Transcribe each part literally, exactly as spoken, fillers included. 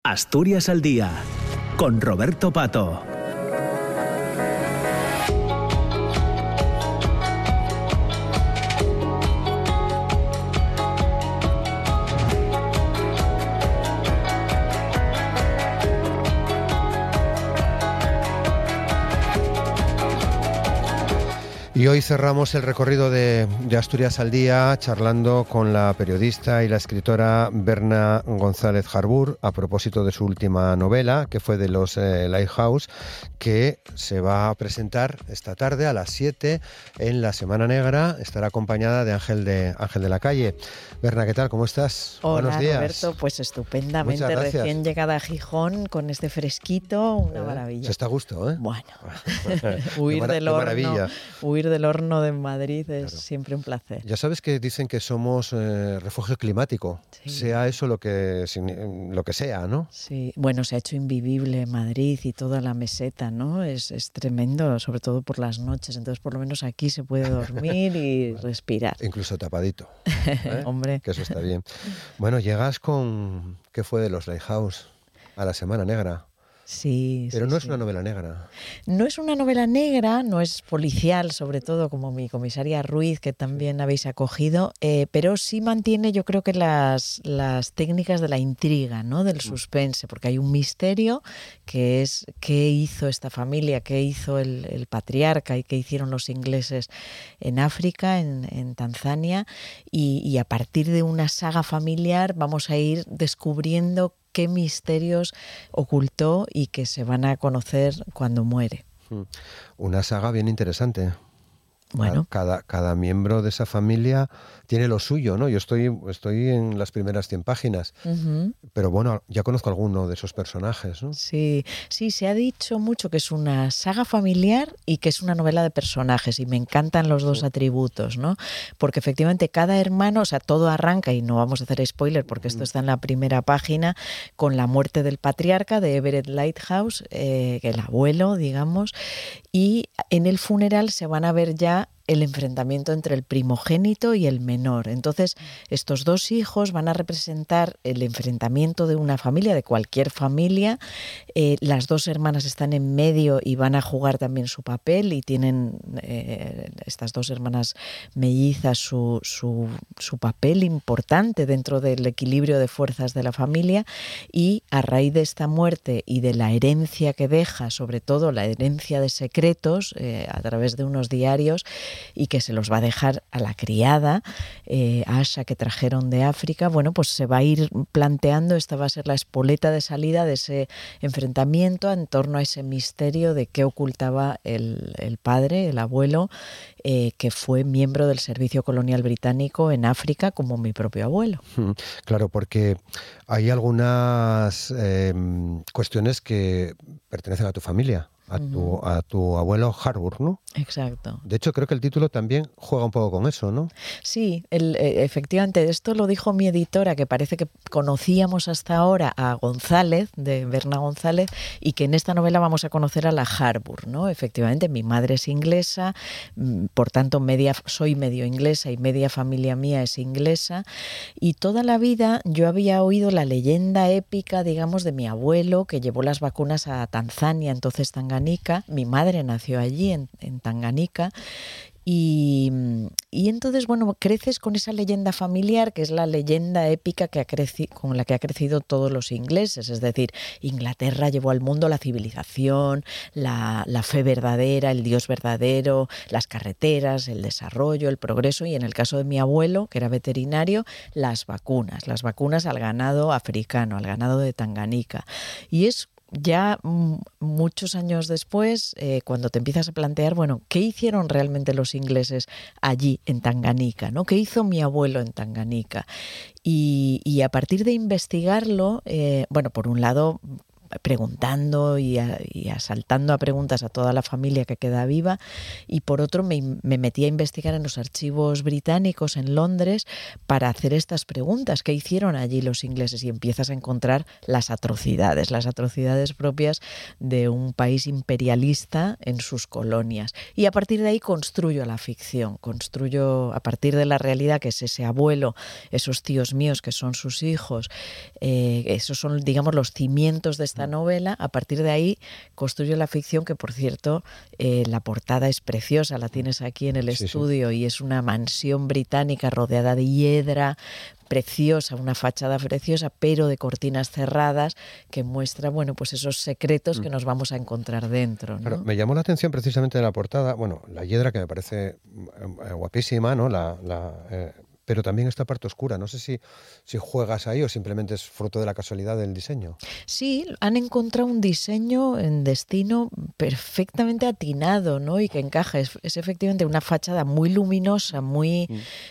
Asturias al día, con Roberto Pato. Y hoy cerramos el recorrido de, de Asturias al día charlando con la periodista y la escritora Berna González Harbour a propósito de su última novela, que fue de los eh, Lighthouse, que se va a presentar esta tarde a las siete en la Semana Negra. Estará acompañada de Ángel de, Ángel de la Calle. Berna, ¿qué tal? ¿Cómo estás? Hola, buenos días. Roberto, pues estupendamente, recién llegada a Gijón con este fresquito, una eh, maravilla. Se está a gusto, ¿eh? Bueno, huir, del horno, huir del horno de Madrid es claro. Siempre un placer. Ya sabes que dicen que somos eh, refugio climático, sí. Sea eso lo que, lo que sea, ¿no? Sí, bueno, se ha hecho invivible Madrid y toda la meseta, ¿no? Es, es tremendo, sobre todo por las noches, entonces por lo menos aquí se puede dormir y respirar. Incluso tapadito, ¿eh? Hombre. Que eso está bien. Bueno, llegas con... ¿Qué fue de los Lighthouse a la Semana Negra? Sí, Pero sí, no es sí. una novela negra. No es una novela negra, no es policial, sobre todo como mi comisaria Ruiz, que también habéis acogido, eh, pero sí mantiene, yo creo que las, las técnicas de la intriga, ¿no? Del suspense, porque hay un misterio que es qué hizo esta familia, qué hizo el, el patriarca y qué hicieron los ingleses en África, en, en Tanzania, y, y a partir de una saga familiar vamos a ir descubriendo qué misterios ocultó y que se van a conocer cuando muere. Una saga bien interesante. Bueno. Cada, cada miembro de esa familia tiene lo suyo, ¿no? Yo estoy, estoy en las primeras cien páginas, uh-huh. Pero bueno, ya conozco alguno de esos personajes, ¿no? Sí, sí, se ha dicho mucho que es una saga familiar y que es una novela de personajes, y me encantan los dos sí. atributos, ¿no? Porque efectivamente cada hermano, o sea, todo arranca, y no vamos a hacer spoiler porque esto está en la primera página, con la muerte del patriarca de Everett Lighthouse, eh, el abuelo, digamos, y en el funeral se van a ver ya el enfrentamiento entre el primogénito y el menor. Entonces, estos dos hijos van a representar el enfrentamiento de una familia, de cualquier familia. Eh, las dos hermanas están en medio y van a jugar también su papel, y tienen eh, estas dos hermanas mellizas su, su, su papel importante dentro del equilibrio de fuerzas de la familia. Y a raíz de esta muerte y de la herencia que deja, sobre todo la herencia de secretos, eh, a través de unos diarios, y que se los va a dejar a la criada, eh, Asha, que trajeron de África, bueno, pues se va a ir planteando, esta va a ser la espoleta de salida de ese enfrentamiento en torno a ese misterio de qué ocultaba el, el padre, el abuelo, eh, que fue miembro del servicio colonial británico en África, como mi propio abuelo. Claro, porque hay algunas eh, cuestiones que pertenecen a tu familia. A tu, a tu abuelo Harbour, ¿no? Exacto. De hecho, creo que el título también juega un poco con eso, ¿no? Sí, el, efectivamente, esto lo dijo mi editora, que parece que conocíamos hasta ahora a González, de Berna González, y que en esta novela vamos a conocer a la Harbour, ¿no? Efectivamente, mi madre es inglesa, por tanto, media, soy medio inglesa y media familia mía es inglesa, y toda la vida yo había oído la leyenda épica, digamos, de mi abuelo, que llevó las vacunas a Tanzania, entonces Tanganica. Mi madre nació allí, en, en Tanganica, y, y entonces, bueno, creces con esa leyenda familiar, que es la leyenda épica que ha creci- con la que ha crecido todos los ingleses. Es decir, Inglaterra llevó al mundo la civilización, la, la fe verdadera, el Dios verdadero, las carreteras, el desarrollo, el progreso, y en el caso de mi abuelo, que era veterinario, las vacunas, las vacunas al ganado africano, al ganado de Tanganica. Y es ya m- muchos años después, eh, cuando te empiezas a plantear, bueno, ¿qué hicieron realmente los ingleses allí en Tanganica, ¿no? ¿Qué hizo mi abuelo en Tanganica? Y, y a partir de investigarlo, eh, bueno, por un lado, preguntando y, a, y asaltando a preguntas a toda la familia que queda viva, y por otro me, me metí a investigar en los archivos británicos en Londres para hacer estas preguntas. ¿Qué hicieron allí los ingleses? Y empiezas a encontrar las atrocidades, las atrocidades propias de un país imperialista en sus colonias. Y a partir de ahí construyo la ficción, construyo a partir de la realidad, que es ese abuelo, esos tíos míos que son sus hijos, eh, esos son, digamos, los cimientos de esta novela. A partir de ahí construyo la ficción, que por cierto, eh, la portada es preciosa, la tienes aquí en el sí, estudio, sí. Y es una mansión británica rodeada de hiedra, preciosa, una fachada preciosa, pero de cortinas cerradas, que muestra, bueno, pues esos secretos que nos vamos a encontrar dentro, ¿no? Claro, me llamó la atención precisamente de la portada, bueno, la hiedra, que me parece guapísima, ¿no? La, la eh, pero también esta parte oscura. No sé si, si juegas ahí o simplemente es fruto de la casualidad del diseño. Sí, han encontrado un diseño en Destino perfectamente atinado, ¿no? Y que encaja. Es, es efectivamente una fachada muy luminosa, muy...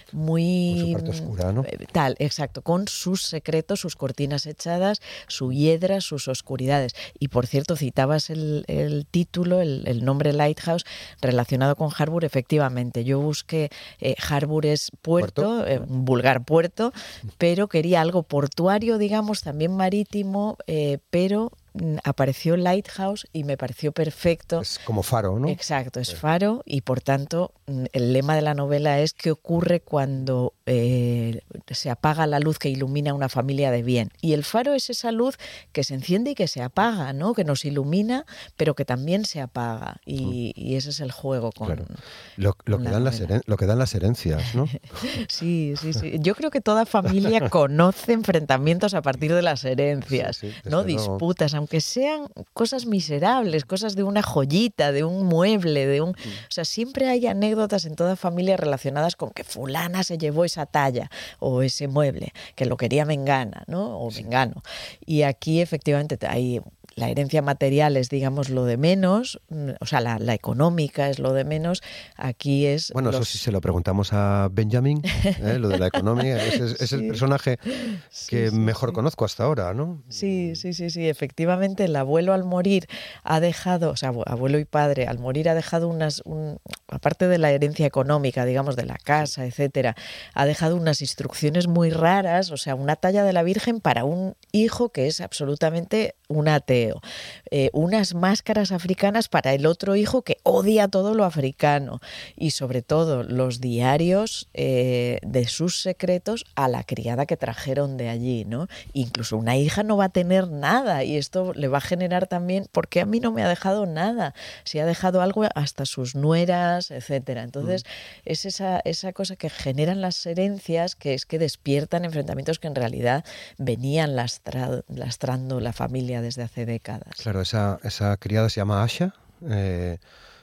muy con su parte oscura, ¿no? Tal, exacto, con sus secretos, sus cortinas echadas, su hiedra, sus oscuridades. Y por cierto, citabas el, el título, el, el nombre Lighthouse, relacionado con Harbour. Efectivamente, yo busqué, eh, Harbour es puerto, ¿Puerto? Eh, un vulgar puerto, pero quería algo portuario, digamos, también marítimo, eh, pero apareció Lighthouse y me pareció perfecto. Es como faro, ¿no? Exacto, es faro, y por tanto el lema de la novela es qué ocurre cuando eh, se apaga la luz que ilumina una familia de bien. Y el faro es esa luz que se enciende y que se apaga, ¿no? Que nos ilumina, pero que también se apaga. Y, y ese es el juego con, claro. lo, lo, con que la dan las heren- lo que dan las herencias, ¿no? Sí, sí, sí. Yo creo que toda familia conoce enfrentamientos a partir de las herencias, sí, sí, ¿no? luego. Disputas, aunque sean cosas miserables, cosas de una joyita, de un mueble, de un... O sea, siempre hay anécdotas en toda familia relacionadas con que fulana se llevó esa talla o ese mueble, que lo quería Mengana, ¿no? O Mengano. Y aquí efectivamente hay... La herencia material es, digamos, lo de menos, o sea, la, la económica es lo de menos. Aquí es... Bueno, los... eso sí se lo preguntamos a Benjamin, ¿eh? Lo de la economía. Es, es, es sí. el personaje que sí, sí, mejor sí. conozco hasta ahora, ¿no? Sí, sí, sí, sí. Efectivamente, el abuelo al morir ha dejado, o sea, abuelo y padre, al morir ha dejado unas... Un, aparte de la herencia económica, digamos, de la casa, etcétera, ha dejado unas instrucciones muy raras, o sea, una talla de la Virgen para un hijo que es absolutamente un ateo. Eh, unas máscaras africanas para el otro hijo que odia todo lo africano, y sobre todo los diarios eh, de sus secretos a la criada que trajeron de allí, ¿no? Incluso una hija no va a tener nada, y esto le va a generar también, ¿por qué a mí no me ha dejado nada? Si ha dejado algo hasta sus nueras, etcétera. Entonces mm. es esa, esa cosa que generan las herencias, que es que despiertan enfrentamientos que en realidad venían lastra, lastrando la familia desde hace décadas. Claro, esa, esa criada se llama Asha. Eh,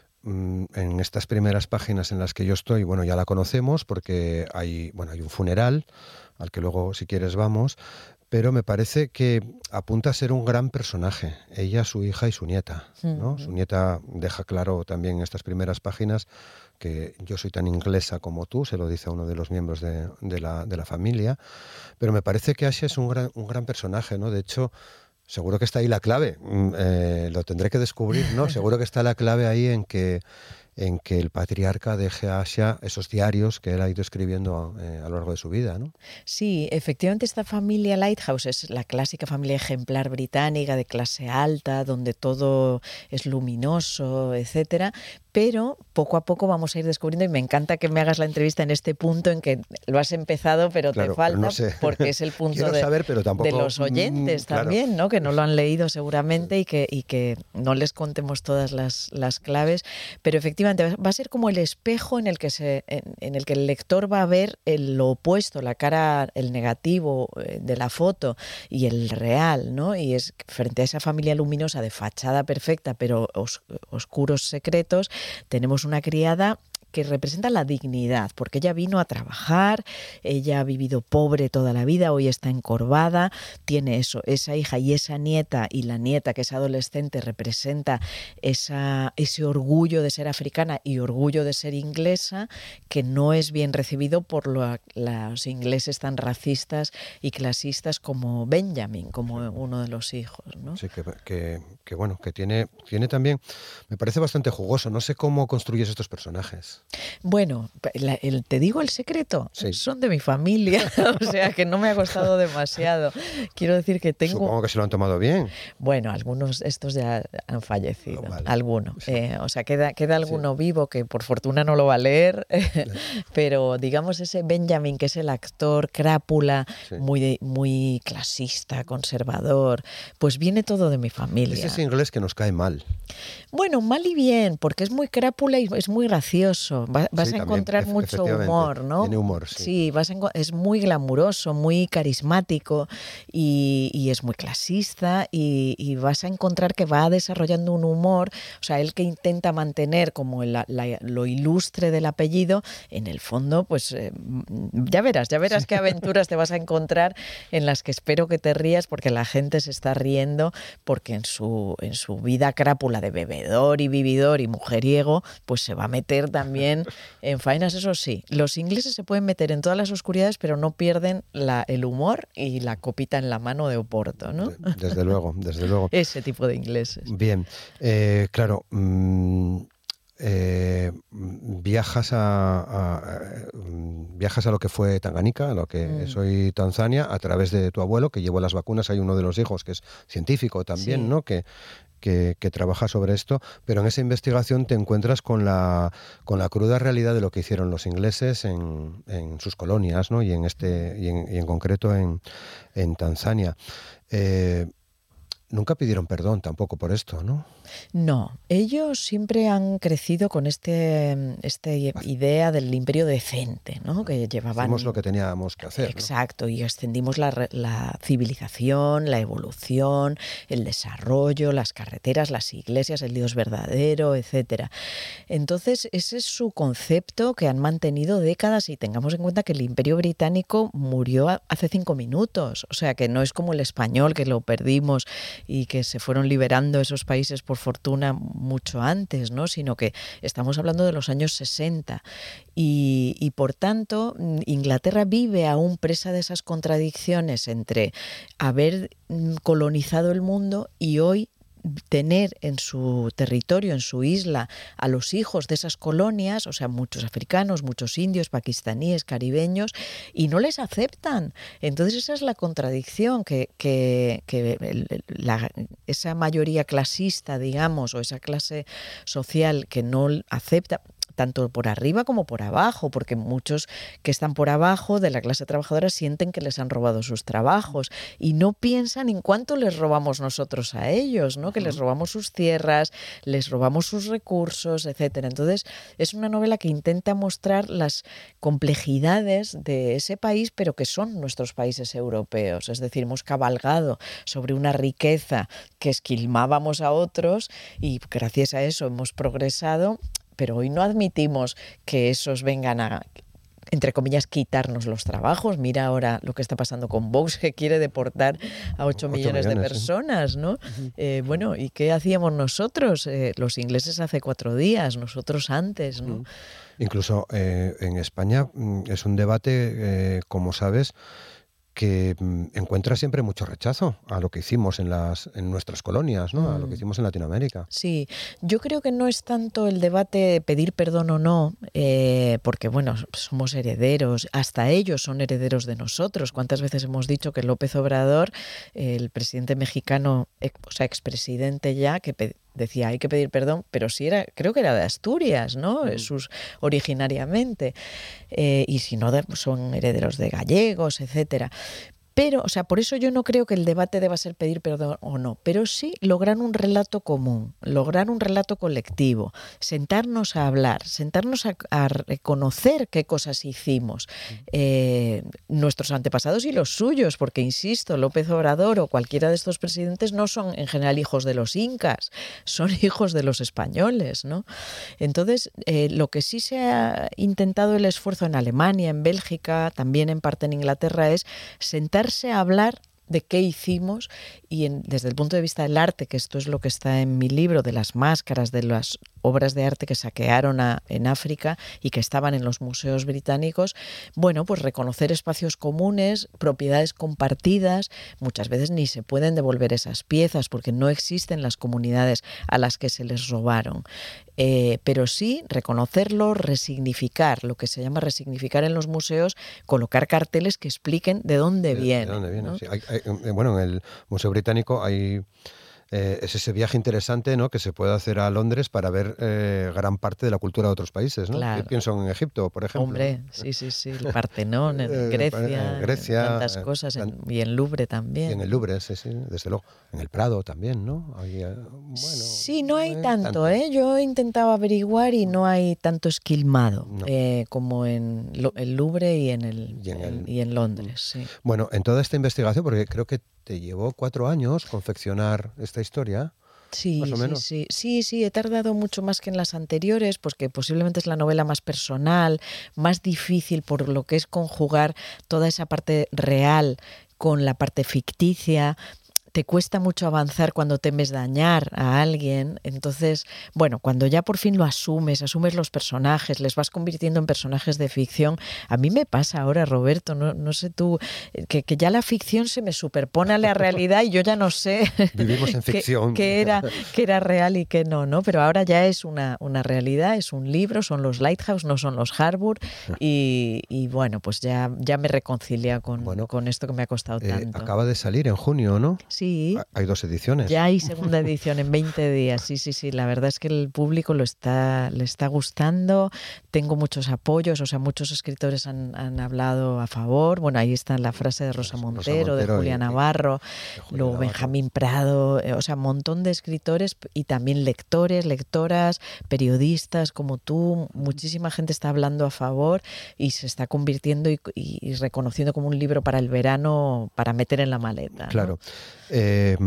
en estas primeras páginas en las que yo estoy, bueno, ya la conocemos porque hay, bueno, hay un funeral al que luego, si quieres, vamos, pero me parece que apunta a ser un gran personaje, ella, su hija y su nieta, ¿no? Uh-huh. Su nieta deja claro también en estas primeras páginas que yo soy tan inglesa como tú, se lo dice a uno de los miembros de, de, la, de la familia, pero me parece que Asha es un gran, un gran personaje, ¿no? De hecho, seguro que está ahí la clave, eh, lo tendré que descubrir, ¿no? Seguro que está la clave ahí en que, en que el patriarca deje a Asha esos diarios que él ha ido escribiendo eh, a lo largo de su vida, ¿no? Sí, efectivamente esta familia Lighthouse es la clásica familia ejemplar británica de clase alta, donde todo es luminoso, etcétera, pero poco a poco vamos a ir descubriendo, y me encanta que me hagas la entrevista en este punto en que lo has empezado, pero claro, te falta, pero no sé. Porque es el punto Quiero de, saber, pero tampoco, de los oyentes mm, claro. también, ¿no? Que no lo han leído seguramente y que, y que no les contemos todas las, las claves, pero efectivamente va a ser como el espejo en el que se, en, en el que el lector va a ver el, lo opuesto, la cara, el negativo de la foto y el real, ¿no? Y es frente a esa familia luminosa de fachada perfecta, pero os, oscuros secretos, tenemos una criada que representa la dignidad, porque ella vino a trabajar, ella ha vivido pobre toda la vida, hoy está encorvada, tiene eso, esa hija y esa nieta, y la nieta que es adolescente representa esa, ese orgullo de ser africana y orgullo de ser inglesa, que no es bien recibido por lo, los ingleses tan racistas y clasistas como Benjamin, como uno de los hijos, ¿no? Sí, que, que, que bueno, que tiene, tiene también, me parece bastante jugoso, no sé cómo construyes estos personajes. Bueno, la, el, te digo el secreto, sí. son de mi familia, o sea que no me ha costado demasiado. Quiero decir que tengo... Supongo que se lo han tomado bien. Bueno, algunos estos ya han fallecido, oh, vale. alguno. Sí. Eh, o sea, queda, queda alguno sí. vivo que por fortuna no lo va a leer, pero digamos ese Benjamin, que es el actor crápula, sí. muy, muy clasista, conservador, pues viene todo de mi familia. Ese es inglés que nos cae mal. Bueno, mal y bien, porque es muy crápula y es muy gracioso. Va, vas sí, a encontrar también, mucho humor, ¿no? Tiene humor, sí. Sí, vas a, es muy glamuroso, muy carismático y, y es muy clasista y, y vas a encontrar que va desarrollando un humor, o sea, él que intenta mantener como la, la, lo ilustre del apellido, en el fondo, pues eh, ya verás, ya verás sí. qué aventuras te vas a encontrar en las que espero que te rías porque la gente se está riendo porque en su, en su vida crápula de bebedor y vividor y mujeriego, pues se va a meter también en faenas, eso sí. Los ingleses se pueden meter en todas las oscuridades, pero no pierden la, el humor y la copita en la mano de Oporto, ¿no? Desde luego, desde luego. Ese tipo de ingleses. Bien, eh, claro, mmm, eh, viajas a, a, a viajas a lo que fue Tanganica, a lo que mm. es hoy Tanzania, a través de tu abuelo, que llevó las vacunas. Hay uno de los hijos que es científico también, sí. ¿no? Que Que, que trabaja sobre esto, pero en esa investigación te encuentras con la, con la cruda realidad de lo que hicieron los ingleses en, en sus colonias, ¿no? y, en este, y, en, y en concreto en, en Tanzania. Eh, nunca pidieron perdón tampoco por esto, ¿no? No, ellos siempre han crecido con este, este idea del imperio decente, ¿no? Que llevaban... Hicimos lo que teníamos que hacer. Exacto, ¿no? Y extendimos la, la civilización, la evolución, el desarrollo, las carreteras, las iglesias, el Dios verdadero, etcétera. Entonces, ese es su concepto que han mantenido décadas y tengamos en cuenta que el imperio británico murió hace cinco minutos, o sea que no es como el español que lo perdimos y que se fueron liberando esos países por fortuna mucho antes, ¿no? Sino que estamos hablando de los años sesenta y, y por tanto Inglaterra vive aún presa de esas contradicciones entre haber colonizado el mundo y hoy tener en su territorio, en su isla, a los hijos de esas colonias, o sea, muchos africanos, muchos indios, pakistaníes, caribeños, y no les aceptan. Entonces esa es la contradicción, que, que, que la, esa mayoría clasista, digamos, o esa clase social que no acepta, tanto por arriba como por abajo, porque muchos que están por abajo de la clase trabajadora sienten que les han robado sus trabajos y no piensan en cuánto les robamos nosotros a ellos, ¿no? Que les robamos sus tierras, les robamos sus recursos, etcétera. Entonces, es una novela que intenta mostrar las complejidades de ese país, pero que son nuestros países europeos. Es decir, hemos cabalgado sobre una riqueza que esquilmábamos a otros y gracias a eso hemos progresado. Pero hoy no admitimos que esos vengan a, entre comillas, quitarnos los trabajos. Mira ahora lo que está pasando con Vox, que quiere deportar a ocho millones de personas, ¿no? Uh-huh. Eh, bueno, ¿y qué hacíamos nosotros? Eh, los ingleses hace cuatro días, nosotros antes, ¿no? Uh-huh. Incluso eh, en España es un debate, eh, como sabes, que encuentra siempre mucho rechazo a lo que hicimos en las en nuestras colonias, ¿no? A lo que hicimos en Latinoamérica. Sí, yo creo que no es tanto el debate de pedir perdón o no, eh, porque bueno, somos herederos, hasta ellos son herederos de nosotros. ¿Cuántas veces hemos dicho que López Obrador, el presidente mexicano, o sea, expresidente ya, que pe- decía hay que pedir perdón, pero sí era, creo que era de Asturias, ¿no? Mm. Sus, originariamente, eh, y si no, son herederos de gallegos, etcétera. Pero, o sea, por eso yo no creo que el debate deba ser pedir perdón o no, pero sí lograr un relato común, lograr un relato colectivo, sentarnos a hablar, sentarnos a, a reconocer qué cosas hicimos, eh, nuestros antepasados y los suyos, porque insisto, López Obrador o cualquiera de estos presidentes no son en general hijos de los incas, son hijos de los españoles, ¿no? Entonces, eh, lo que sí se ha intentado el esfuerzo en Alemania, en Bélgica, también en parte en Inglaterra, es sentarse a hablar de qué hicimos y en, desde el punto de vista del arte, que esto es lo que está en mi libro, de las máscaras, de las obras de arte que saquearon a, en África y que estaban en los museos británicos, bueno, pues reconocer espacios comunes, propiedades compartidas, muchas veces ni se pueden devolver esas piezas porque no existen las comunidades a las que se les robaron. Eh, pero sí reconocerlo, resignificar, lo que se llama resignificar en los museos, colocar carteles que expliquen de dónde de, viene. De dónde viene, ¿no? sí. hay, hay, bueno, en el Museo Británico hay... Eh, es ese viaje interesante, ¿no?, que se puede hacer a Londres para ver eh, gran parte de la cultura de otros países, ¿no? Claro. Yo pienso en Egipto, por ejemplo. Hombre, sí, sí, sí, el Partenón, en Eh, Grecia, en Grecia, en tantas cosas, en, y en Louvre también. Y en el Louvre, sí, sí, desde luego. En el Prado también, ¿no? Hay, eh, bueno, sí, no hay eh, tanto, tanto, ¿eh? Yo he intentado averiguar y no hay tanto esquilmado no. eh, como en lo, el Louvre y en, el, y en, el, en, y en Londres, sí. Bueno, en toda esta investigación, porque creo que te llevó cuatro años confeccionar esta historia. Sí, más o menos. sí, sí, sí, sí, he tardado mucho más que en las anteriores, pues que posiblemente es la novela más personal, más difícil por lo que es conjugar toda esa parte real con la parte ficticia. Te cuesta mucho avanzar cuando temes dañar a alguien. Entonces, bueno, cuando ya por fin lo asumes, asumes los personajes, les vas convirtiendo en personajes de ficción. A mí me pasa ahora, Roberto, no, no sé tú, que, que ya la ficción se me superpone a la realidad y yo ya no sé Vivimos en ficción. qué era, qué era real y qué no, ¿no? Pero ahora ya es una, una realidad, es un libro, son los Lighthouse, no son los Harbour y, y bueno, pues ya, ya me reconcilia con, bueno, con esto que me ha costado eh, tanto. Acaba de salir en junio, ¿no? Sí. Hay dos ediciones. Ya hay segunda edición en veinte días, sí, sí, sí. La verdad es que el público lo está, le está gustando. Tengo muchos apoyos, o sea, muchos escritores han, han hablado a favor. Bueno, ahí está la frase de Rosa Montero, Rosa Montero de Julia y, Navarro, de Julia luego Navarro. Benjamín Prado, o sea, un montón de escritores y también lectores, lectoras, periodistas como tú. Muchísima gente está hablando a favor y se está convirtiendo y, y, y reconociendo como un libro para el verano para meter en la maleta, ¿no? Claro. Eh,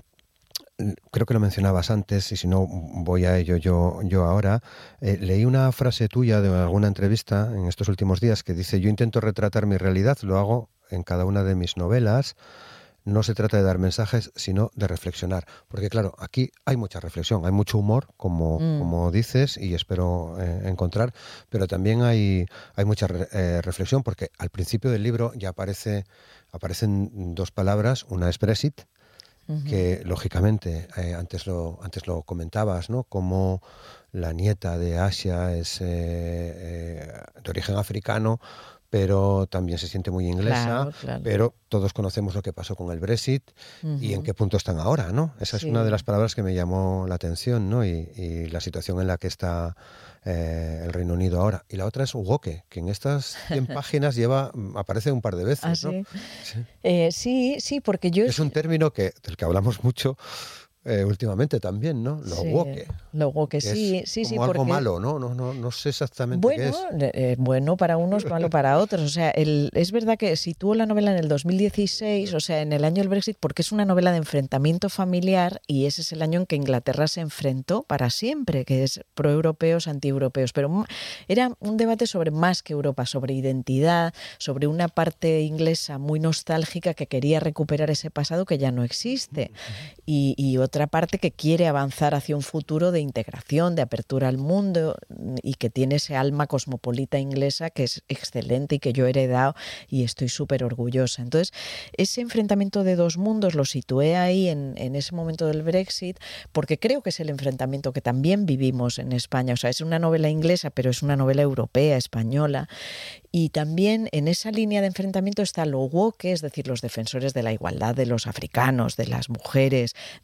creo que lo mencionabas antes y si no voy a ello yo, yo ahora. Eh, leí una frase tuya de alguna entrevista en estos últimos días que dice: yo intento retratar mi realidad, lo hago en cada una de mis novelas. No se trata de dar mensajes, sino de reflexionar. Porque claro, aquí hay mucha reflexión, hay mucho humor, como, mm. como dices, y espero eh, encontrar, pero también hay, hay mucha re, eh, reflexión, porque al principio del libro ya aparece, aparecen dos palabras, una es Brexit, uh-huh. que lógicamente, eh, antes, lo, antes lo comentabas, ¿no? Como la nieta de Asia es eh, eh, de origen africano, pero también se siente muy inglesa, claro, claro. Pero todos conocemos lo que pasó con el Brexit uh-huh. y en qué punto están ahora, ¿no? Esa sí. es una de las palabras que me llamó la atención, ¿no? Y, y la situación en la que está eh, el Reino Unido ahora. Y la otra es woke, que en estas cien páginas lleva, aparece un par de veces, ¿Ah, ¿no? Sí? Sí. Eh, sí, sí, porque yo... Es un término que, del que hablamos mucho Eh, últimamente también, ¿no? Lo sí, woke. Lo woke, sí, sí, como sí. algo porque... malo, ¿no? No, no, no sé exactamente bueno, qué es. Eh, bueno para unos, malo para otros. O sea, el, es verdad que situó la novela en el dos mil dieciséis, o sea, en el año del Brexit, porque es una novela de enfrentamiento familiar y ese es el año en que Inglaterra se enfrentó para siempre, que es proeuropeos, antieuropeos. Pero era un debate sobre más que Europa, sobre identidad, sobre una parte inglesa muy nostálgica que quería recuperar ese pasado que ya no existe. Y, y otra parte que quiere avanzar hacia un futuro de integración, de apertura al mundo y que tiene ese alma cosmopolita inglesa que es excelente y que yo he heredado y estoy súper orgullosa. Entonces, ese enfrentamiento de dos mundos lo situé ahí en, en ese momento del Brexit porque creo que es el enfrentamiento que también vivimos en España. O sea, es una novela inglesa, pero es una novela europea, española. Y también en esa línea de enfrentamiento está lo woke, es decir, los defensores de la igualdad de los africanos, de las mujeres, de los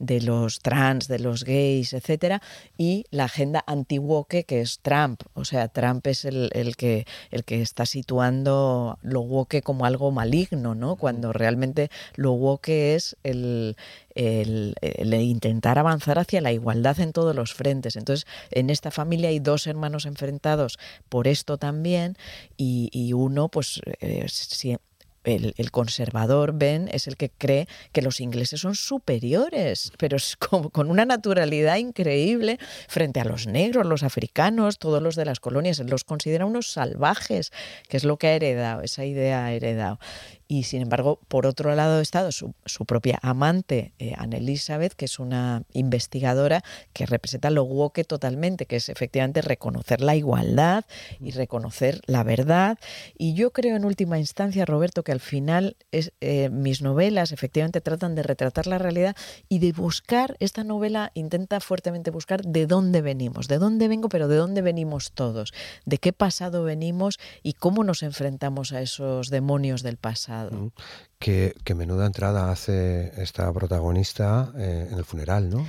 los trans, de los gays, etcétera, y la agenda anti-woke, que es Trump. O sea, Trump es el, el, que, el que está situando lo woke como algo maligno, ¿no? Cuando realmente lo woke es el, el, el intentar avanzar hacia la igualdad en todos los frentes. Entonces, en esta familia hay dos hermanos enfrentados por esto también, y, y uno, pues, eh, si, El, el conservador, Ben, es el que cree que los ingleses son superiores, pero es con, con una naturalidad increíble frente a los negros, los africanos, todos los de las colonias. Él los considera unos salvajes, que es lo que ha heredado, esa idea ha heredado. Y sin embargo, por otro lado ha estado su, su propia amante, eh, Anne Elizabeth, que es una investigadora que representa lo woke totalmente, que es efectivamente reconocer la igualdad y reconocer la verdad. Y yo creo en última instancia, Roberto, que al final es, eh, mis novelas efectivamente tratan de retratar la realidad y de buscar, esta novela intenta fuertemente buscar de dónde venimos, de dónde vengo, pero de dónde venimos todos, de qué pasado venimos y cómo nos enfrentamos a esos demonios del pasado. Qué, qué menuda entrada hace esta protagonista eh, en el funeral, ¿no?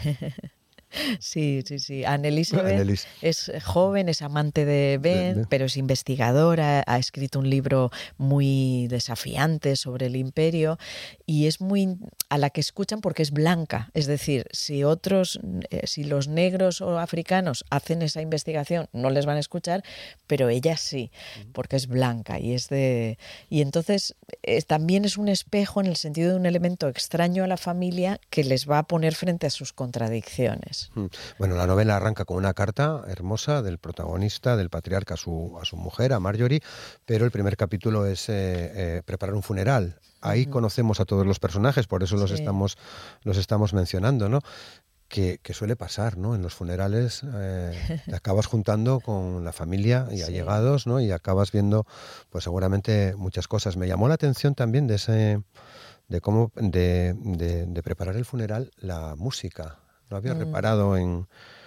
Sí, sí, sí. Anne Elizabeth Annelies. es joven, es amante de Ben, de, de. pero es investigadora, ha escrito un libro muy desafiante sobre el imperio y es muy a la que escuchan porque es blanca. Es decir, si otros, eh, si los negros o africanos hacen esa investigación, no les van a escuchar, pero ella sí, porque es blanca y es de. Y entonces eh, también es un espejo en el sentido de un elemento extraño a la familia que les va a poner frente a sus contradicciones. Bueno, la novela arranca con una carta hermosa del protagonista, del patriarca a su, a su mujer, a Marjorie, pero el primer capítulo es eh, eh, preparar un funeral. Ahí uh-huh. conocemos a todos los personajes, por eso los, sí. estamos, los estamos mencionando, ¿no? Que, que suele pasar, ¿no? En los funerales eh, te acabas juntando con la familia y sí. allegados, ¿no? Y acabas viendo, pues seguramente muchas cosas. Me llamó la atención también de ese, de cómo, de, de, de preparar el funeral, la música. No había mm. reparado en,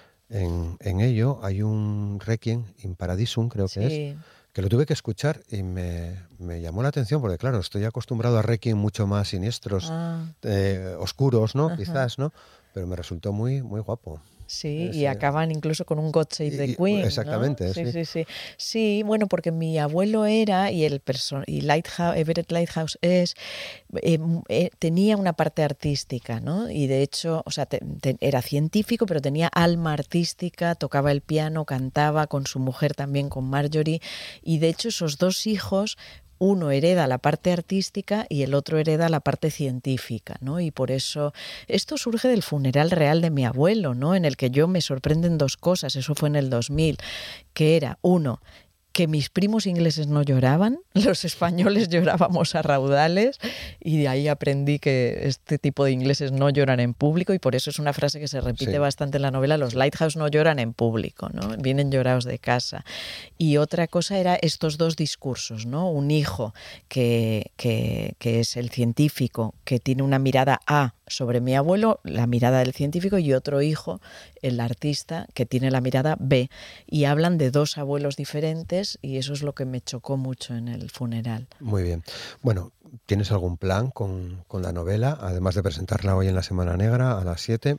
en, en ello. Hay un Requiem in Paradisum, creo que sí. es, que lo tuve que escuchar y me, me llamó la atención porque, claro, estoy acostumbrado a Requiem mucho más siniestros, ah. eh, oscuros, ¿no? Ajá. Quizás, ¿no? Pero me resultó muy, muy guapo. Sí, Ese, y acaban incluso con un God Save the Queen. Exactamente, ¿no? sí, sí. sí, sí. Sí, bueno, porque mi abuelo era, y el person- y Lighthouse, Everett Lighthouse es, eh, eh, tenía una parte artística, ¿no? Y de hecho, o sea, te, te, era científico, pero tenía alma artística, tocaba el piano, cantaba con su mujer también, con Marjorie, y de hecho esos dos hijos, uno hereda la parte artística y el otro hereda la parte científica, ¿no? Y por eso esto surge del funeral real de mi abuelo, ¿no? En el que yo me sorprenden dos cosas, eso fue en el dos mil, que era, uno, que mis primos ingleses no lloraban, los españoles llorábamos a raudales y de ahí aprendí que este tipo de ingleses no lloran en público y por eso es una frase que se repite sí. bastante en la novela, los Lighthouse no lloran en público, ¿no? Vienen llorados de casa. Y otra cosa era estos dos discursos, ¿no? Un hijo que, que, que es el científico, que tiene una mirada A sobre mi abuelo, la mirada del científico, y otro hijo, el artista, que tiene la mirada B, y hablan de dos abuelos diferentes y eso es lo que me chocó mucho en el funeral. Muy bien. Bueno, ¿tienes algún plan con, con la novela? Además de presentarla hoy en la Semana Negra a las siete,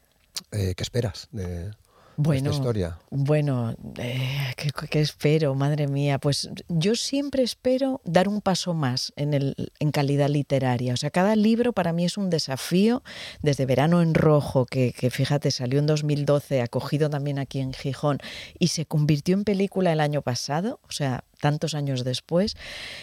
eh, ¿qué esperas de, bueno, de esta historia? Bueno, eh, ¿qué, ¿qué espero? Madre mía, pues yo siempre espero dar un paso más en, el, en calidad literaria. O sea, cada libro para mí es un desafío, desde Verano en Rojo, que, que fíjate, salió en dos mil doce, acogido también aquí en Gijón, y se convirtió en película el año pasado, o sea, tantos años después.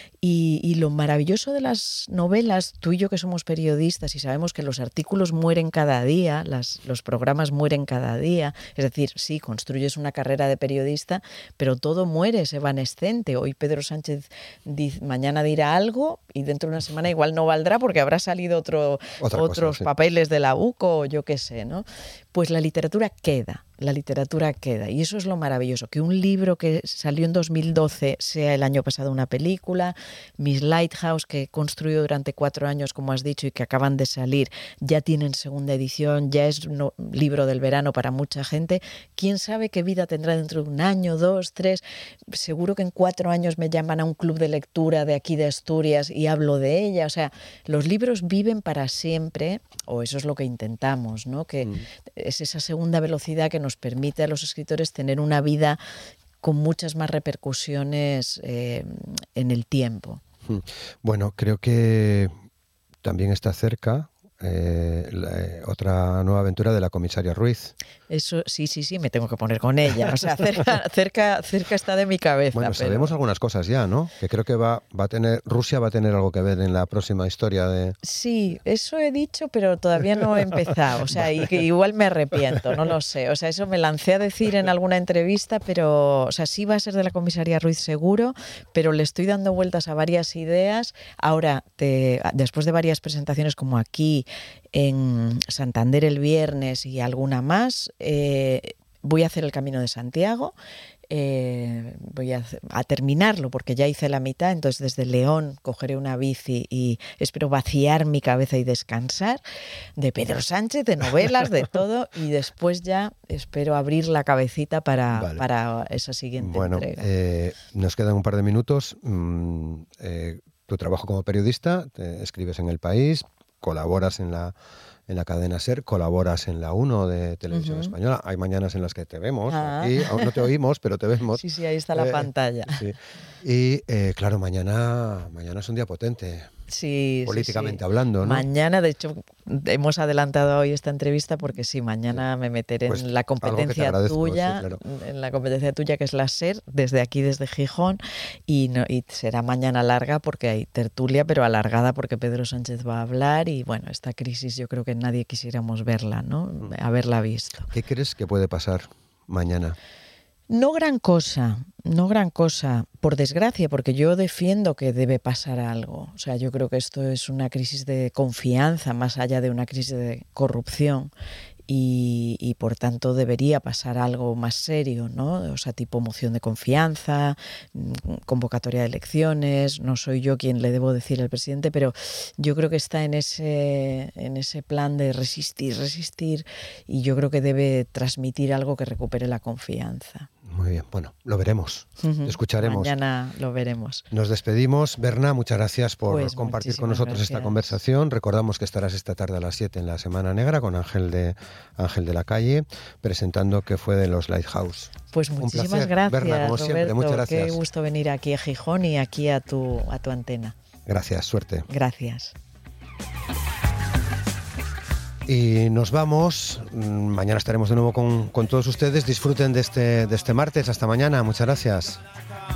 Y, y lo maravilloso de las novelas, tú y yo que somos periodistas y sabemos que los artículos mueren cada día, las, los programas mueren cada día, es decir, sí, construyes una carrera de periodista, pero todo muere, es evanescente. Hoy Pedro Sánchez dice, mañana dirá algo y dentro de una semana igual no valdrá porque habrá salido otro, otros cosa, sí. papeles de la U C O o yo qué sé, ¿no? Pues la literatura queda. la literatura queda. Y eso es lo maravilloso, que un libro que salió en dos mil doce sea el año pasado una película, Miss Lighthouse, que he construido durante cuatro años, como has dicho, y que acaban de salir, ya tienen segunda edición, ya es un libro del verano para mucha gente. ¿Quién sabe qué vida tendrá dentro de un año, dos, tres? Seguro que en cuatro años me llaman a un club de lectura de aquí de Asturias y hablo de ella. O sea, los libros viven para siempre, o eso es lo que intentamos, ¿no? Que mm. es esa segunda velocidad que nos permite a los escritores tener una vida con muchas más repercusiones eh, en el tiempo. Bueno, creo que también está cerca eh, la, eh, otra nueva aventura de la comisaria Ruiz. Eso sí, sí, sí, me tengo que poner con ella. O sea, cerca, cerca, cerca está de mi cabeza. Bueno, pero... sabemos algunas cosas ya, ¿no? Que creo que va, va a tener, Rusia va a tener algo que ver en la próxima historia de... Sí, eso he dicho, pero todavía no he empezado. O sea, vale. y que igual me arrepiento, no lo sé. O sea, eso me lancé a decir en alguna entrevista, pero, o sea, sí va a ser de la comisaria Ruiz seguro, pero le estoy dando vueltas a varias ideas. Ahora, te, después de varias presentaciones como aquí, en Santander el viernes y alguna más, eh, voy a hacer el Camino de Santiago, eh, voy a, a terminarlo porque ya hice la mitad, entonces desde León cogeré una bici y espero vaciar mi cabeza y descansar de Pedro Sánchez, de novelas, de todo, y después ya espero abrir la cabecita para, vale. para esa siguiente bueno, entrega. Eh, nos quedan un par de minutos. Mm, eh, tu trabajo como periodista, te escribes en El País, colaboras en la, en la cadena SER, colaboras en la uno de Televisión uh-huh. Española. Hay mañanas en las que te vemos, ah. aquí, aún no te oímos, pero te vemos. Sí, sí, ahí está la eh, pantalla. Sí. Y eh, claro, mañana, mañana es un día potente. Sí, políticamente sí, sí. hablando, ¿no? Mañana, de hecho, hemos adelantado hoy esta entrevista porque sí, mañana sí. me meteré pues en la competencia tuya, sí, claro. en la competencia tuya que es la SER, desde aquí, desde Gijón, y, no, y será mañana larga porque hay tertulia, pero alargada porque Pedro Sánchez va a hablar y bueno, esta crisis yo creo que nadie quisiéramos verla, ¿no? Haberla visto. ¿Qué crees que puede pasar mañana? No gran cosa, no gran cosa, por desgracia, porque yo defiendo que debe pasar algo. O sea, yo creo que esto es una crisis de confianza más allá de una crisis de corrupción y, y por tanto debería pasar algo más serio, ¿no? O sea, tipo moción de confianza, convocatoria de elecciones. No soy yo quien le debo decir al presidente, pero yo creo que está en ese, en ese plan de resistir, resistir, y yo creo que debe transmitir algo que recupere la confianza. Muy bien, bueno, lo veremos, uh-huh. escucharemos. Mañana lo veremos. Nos despedimos. Berna, muchas gracias por pues compartir con nosotros gracias. esta conversación. Recordamos que estarás esta tarde a las siete en la Semana Negra con Ángel de Ángel de la Calle, presentando que fue de los Lighthouse. Pues muchísimas gracias, Berna, como Roberto. Siempre, muchas gracias. Qué gusto venir aquí a Gijón y aquí a tu, a tu antena. Gracias, suerte. Gracias. Y nos vamos. Mañana estaremos de nuevo con, con todos ustedes. Disfruten de este, de este martes. Hasta mañana. Muchas gracias.